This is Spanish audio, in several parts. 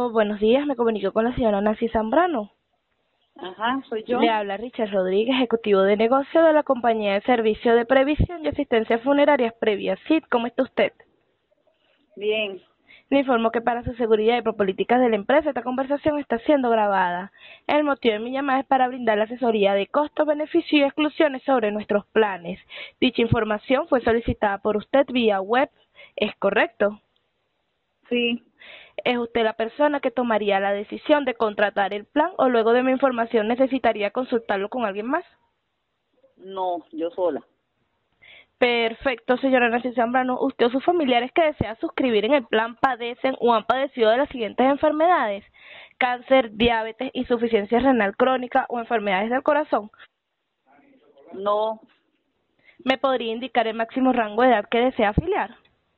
Aló, buenos días, me comunico con la señora Nancy Zambrano. Ajá, soy yo. Le habla Richard Rodríguez, ejecutivo de negocio de la compañía de servicio de previsión y asistencia funeraria Previa SID. ¿Cómo está usted? Bien. Le informo que para su seguridad y por políticas de la empresa esta conversación está siendo grabada. El motivo de mi llamada es para brindar la asesoría de costos, beneficios y exclusiones sobre nuestros planes. Dicha información fue solicitada por usted vía web, ¿es correcto? Sí. ¿Es usted la persona que tomaría la decisión de contratar el plan o luego de mi información necesitaría consultarlo con alguien más? No, yo sola. Perfecto, señora Nancy Zambrano. ¿Usted o sus familiares que desean suscribir en el plan padecen o han padecido de las siguientes enfermedades? Cáncer, diabetes, insuficiencia renal crónica o enfermedades del corazón. No, ¿Me podría indicar el máximo rango de edad que desea afiliar?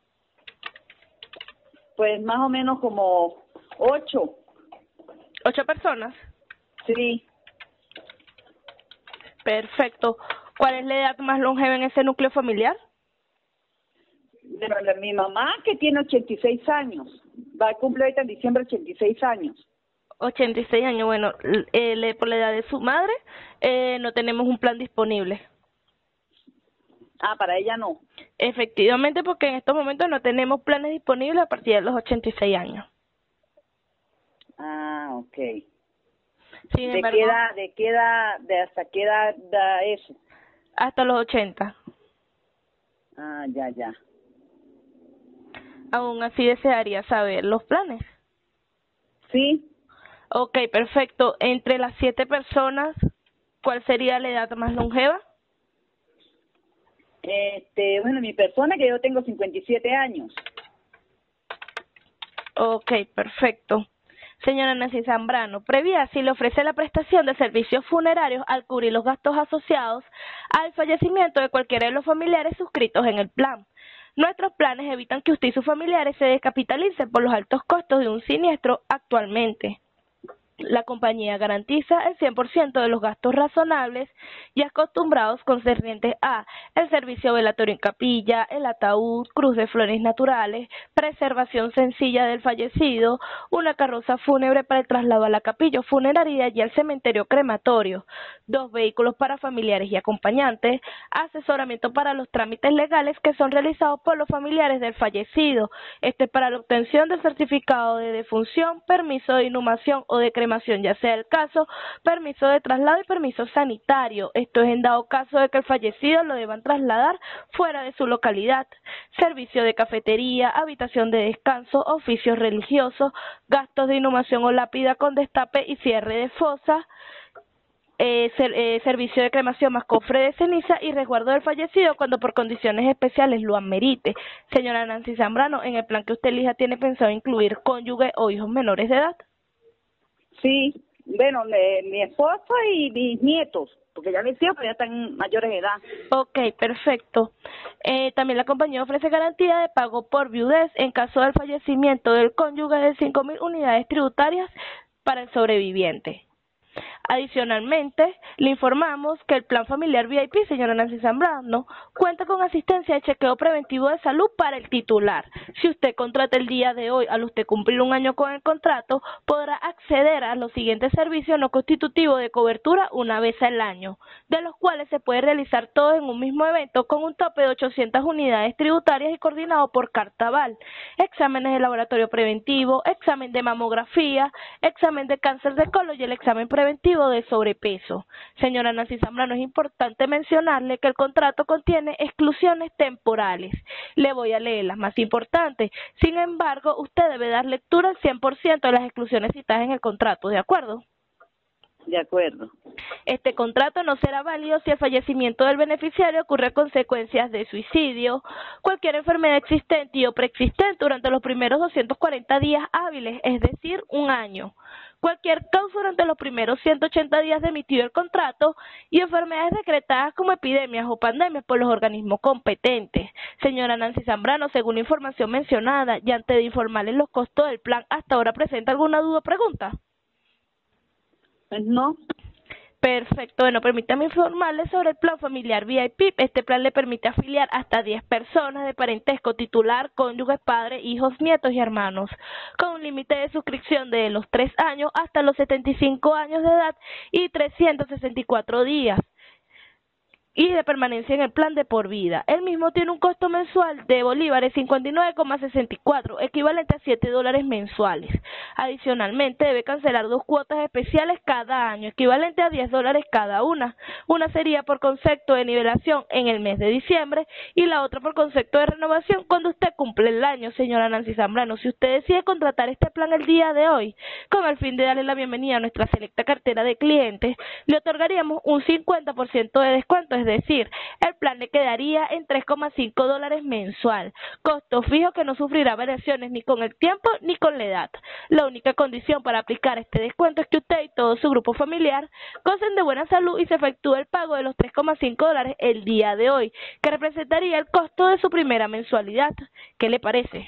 pues más o menos como 8. 8 personas. Sí. Perfecto. ¿Cuál es la edad más longeva en ese núcleo familiar? Bueno, mi mamá que tiene 86 años. Va a cumplir ahorita en diciembre 86 años. 86 años. Bueno, por la edad de su madre no tenemos un plan disponible. Ah, para ella no. Efectivamente, porque en estos momentos no tenemos planes disponibles a partir de los 86 años. Ah, ok. Sin embargo, hasta qué edad da eso? hasta los 80. Ah, ya. Aún así desearía saber los planes. Sí. Ok, perfecto. Entre las 7 personas, ¿cuál sería la edad más longeva? Bueno, mi persona que yo tengo 57 años. Ok, perfecto. Señora Nancy Zambrano, previa si le ofrece la prestación de servicios funerarios al cubrir los gastos asociados al fallecimiento de cualquiera de los familiares suscritos en el plan. Nuestros planes evitan que usted y sus familiares se descapitalicen por los altos costos de un siniestro actualmente. La compañía garantiza el 100% de los gastos razonables y acostumbrados concernientes a el servicio velatorio en capilla, el ataúd, cruz de flores naturales, preservación sencilla del fallecido, una carroza fúnebre para el traslado a la capilla funeraria y al cementerio crematorio, 2 vehículos para familiares y acompañantes, asesoramiento para los trámites legales que son realizados por los familiares del fallecido, para la obtención del certificado de defunción, permiso de inhumación o de cremación, ya sea el caso, permiso de traslado y permiso sanitario. Esto es en dado caso de que el fallecido lo deban trasladar fuera de su localidad. Servicio de cafetería, habitación de descanso, oficios religiosos, gastos de inhumación o lápida con destape y cierre de fosa, servicio de cremación más cofre de ceniza y resguardo del fallecido cuando por condiciones especiales lo amerite. Señora Nancy Zambrano, en el plan que usted elija, ¿tiene pensado incluir cónyuge o hijos menores de edad? Sí. Bueno, mi esposo y mis nietos, porque ya mis hijos pues, ya están mayores de edad. Ok, perfecto. También la compañía ofrece garantía de pago por viudez en caso del fallecimiento del cónyuge de 5.000 unidades tributarias para el sobreviviente. Adicionalmente, le informamos que el plan familiar VIP, señora Nancy Zambrano, cuenta con asistencia de chequeo preventivo de salud para el titular. Si usted contrata el día de hoy, al usted cumplir un año con el contrato, podrá acceder a los siguientes servicios no constitutivos de cobertura una vez al año, de los cuales se puede realizar todos en un mismo evento con un tope de 800 unidades tributarias y coordinado por Cartaval. Exámenes de laboratorio preventivo, examen de mamografía, examen de cáncer de colon y el examen preventivo de sobrepeso. Señora Nancy Zambrano, es importante mencionarle que el contrato contiene exclusiones temporales. Le voy a leer las más importantes. Sin embargo, usted debe dar lectura al 100% de las exclusiones citadas en el contrato, ¿de acuerdo? De acuerdo. Este contrato no será válido si el fallecimiento del beneficiario ocurre a consecuencias de suicidio, cualquier enfermedad existente y o preexistente durante los primeros 240 días hábiles, es decir, un año, cualquier causa durante los primeros 180 días de emitido el contrato y enfermedades decretadas como epidemias o pandemias por los organismos competentes. Señora Nancy Zambrano, según la información mencionada y antes de informarles los costos del plan, ¿hasta ahora presenta alguna duda o pregunta? Pues no. Perfecto, bueno, permítame informarle sobre el plan familiar VIP. Este plan le permite afiliar hasta 10 personas de parentesco titular, cónyuges, padres, hijos, nietos y hermanos, con un límite de suscripción de los 3 años hasta los 75 años de edad y 364 días y de permanencia en el plan de por vida. El mismo tiene un costo mensual de bolívares 59,64, equivalente a $7 mensuales. Adicionalmente, debe cancelar 2 cuotas especiales cada año, equivalente a $10 cada una. Una sería por concepto de nivelación en el mes de diciembre y la otra por concepto de renovación cuando usted cumple el año, señora Nancy Zambrano. Si usted decide contratar este plan el día de hoy, con el fin de darle la bienvenida a nuestra selecta cartera de clientes, le otorgaríamos un 50% de descuento, es decir, el plan le quedaría en $3,5 mensual, costo fijo que no sufrirá variaciones ni con el tiempo ni con la edad. La única condición para aplicar este descuento es que usted y todo su grupo familiar gocen de buena salud y se efectúe el pago de los $3,5 el día de hoy, que representaría el costo de su primera mensualidad. ¿Qué le parece?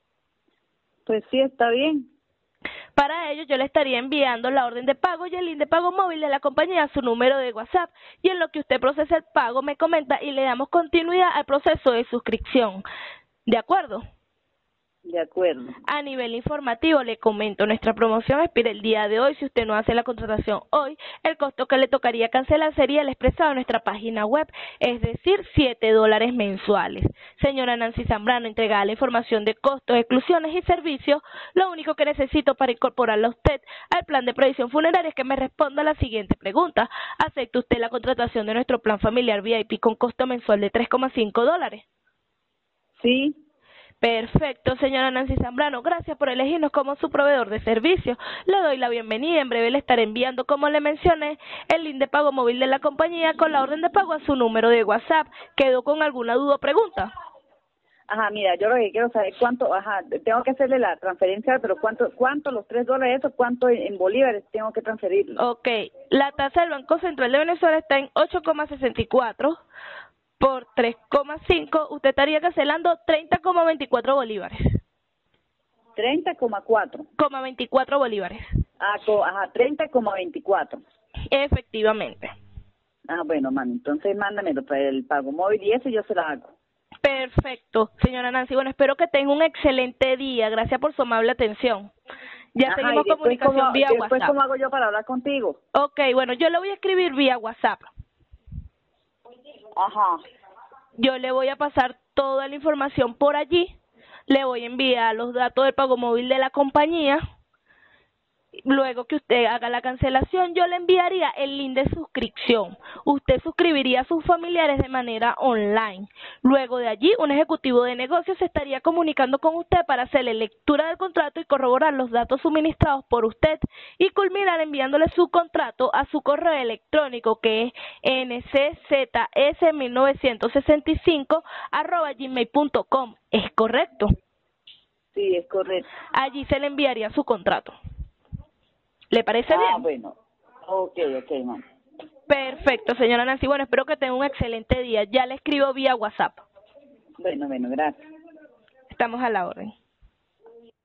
Pues sí, está bien. Para ello, yo le estaría enviando la orden de pago y el link de pago móvil de la compañía a su número de WhatsApp, y en lo que usted procesa el pago me comenta y le damos continuidad al proceso de suscripción. ¿De acuerdo? De acuerdo. A nivel informativo le comento, nuestra promoción expira el día de hoy. Si usted no hace la contratación hoy, el costo que le tocaría cancelar sería el expresado en nuestra página web, es decir, $7 mensuales. Señora Nancy Zambrano, entregada la información de costos, exclusiones y servicios, lo único que necesito para incorporarla a usted al plan de previsión funeraria es que me responda a la siguiente pregunta. ¿Acepta usted la contratación de nuestro plan familiar VIP con costo mensual de $3,5? Sí. Perfecto, señora Nancy Zambrano, gracias por elegirnos como su proveedor de servicios. Le doy la bienvenida, en breve le estaré enviando, como le mencioné, el link de pago móvil de la compañía con la orden de pago a su número de WhatsApp. ¿Quedó con alguna duda o pregunta? Ajá, mira, yo lo que quiero saber cuánto, tengo que hacerle la transferencia, pero cuánto los $3 eso, cuánto en bolívares tengo que transferirlo. Ok, la tasa del Banco Central de Venezuela está en 8,64. Por 3,5, usted estaría cancelando 30,24 bolívares. 30,4. 24 bolívares. 30,24. Efectivamente. Bueno, mami, entonces mándamelo para el pago móvil y eso yo se lo hago. Perfecto, señora Nancy. Bueno, espero que tenga un excelente día. Gracias por su amable atención. Ya seguimos comunicación vía WhatsApp. ¿Después cómo hago yo para hablar contigo? Ok, bueno, yo le voy a escribir vía WhatsApp. Ajá. Yo le voy a pasar toda la información por allí, le voy a enviar los datos del pago móvil de la compañía. Luego que usted haga la cancelación, yo le enviaría el link de suscripción. Usted suscribiría a sus familiares de manera online. Luego de allí, un ejecutivo de negocios se estaría comunicando con usted para hacerle lectura del contrato y corroborar los datos suministrados por usted y culminar enviándole su contrato a su correo electrónico, que es nczs1965@gmail.com. ¿Es correcto? Sí, es correcto. Allí se le enviaría su contrato. ¿Le parece bien? Bueno. Ok, mamá. Perfecto, señora Nancy. Bueno, espero que tenga un excelente día. Ya le escribo vía WhatsApp. Bueno, gracias. Estamos a la orden.